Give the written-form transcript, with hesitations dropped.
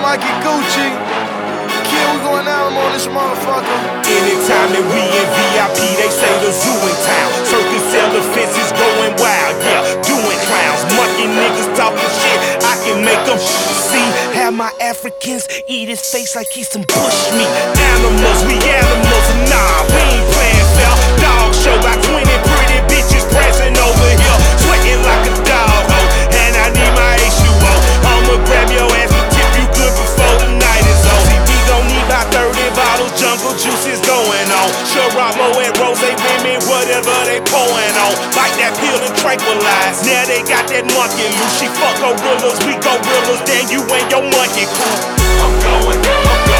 Mikey Gucci. Kid, we going Alamo on this motherfucker. Anytime that we in VIP, they say the zoo in town. Circus elephants is going wild, yeah, doing clowns. Monkey niggas talking shit, I can make them see. Have my Africans eat his face like he's some bush meat. Animals, we animals, nah, we ain't playing fair. Dog show got 20 pretty bitches prancing over here, sweating like a dog, ho. And I need my H2O. I'ma grab your ass and tip you good before the night is over. See, we gon' need about 30 bottles, jungle juice is going on. Ciroc, Moet, Rose, women, whatever they pouring on. Bite that pill and tranquilize. Now they got that monkey loose. She fuck gorillas, we gorillas, then you and your monkey crew. I'm going.